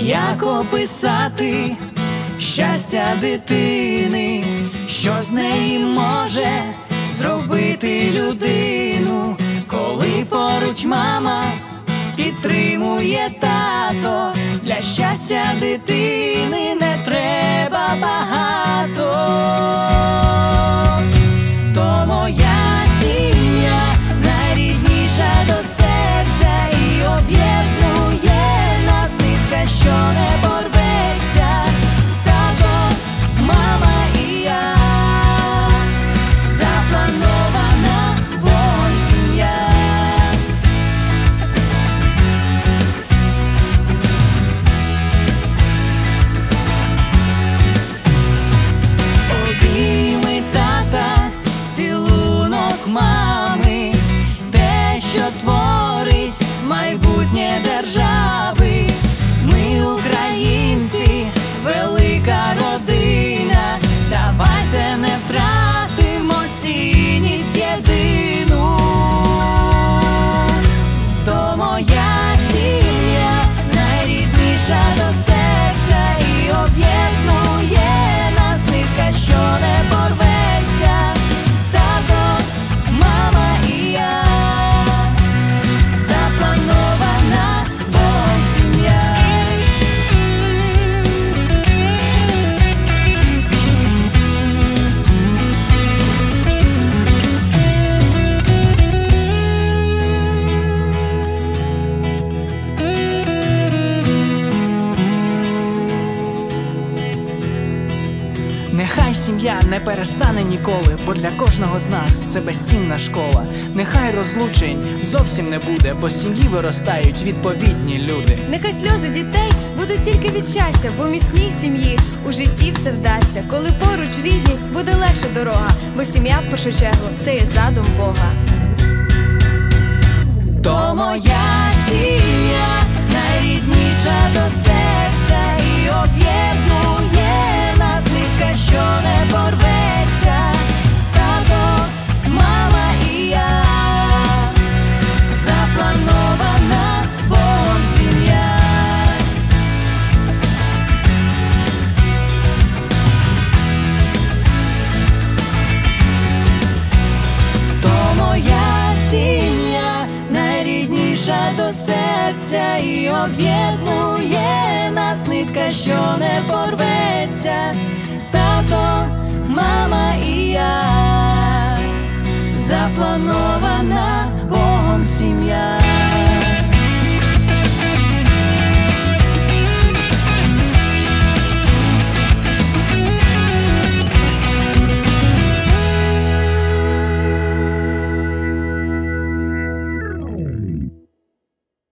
Як описати щастя дитини, що з неї може зробити людину, коли поруч мама підтримує тато. Для щастя дитини не треба багато. То моя сім'я найрідніша до серця і об'єднує нас нитка, що не порветься. Тато, мама і я, запланована Богом сім'я. Обійми тата, цілунок мами, те, що творить майбутнє держави. Ми українці, велика родина, давайте не втратимо цінність єдину. То моя сім'я найрідніша до серця і об'єднує нас нитка, що не порветься. Тато, мама і я, запланована Богом сім'я. Нехай сім'я не перестане ніколи, бо для кожного з нас це безцінна школа. Нехай розлучень зовсім не буде, бо з сім'ї виростають відповідні люди. Нехай сльози дітей будуть тільки від щастя, бо в міцній сім'ї у житті все вдасться. Коли поруч рідні, буде легша дорога, бо сім'я в першу чергу це є задум Бога. То моя сім'я найрідніша до серця і об'єднує нас нитка, що не порветься. Тато, мама і я, запланована Богом сім'я. То моя сім'я найрідніша до серця і об'єднує нас нитка, що не порветься. Тато, мама і я, запланована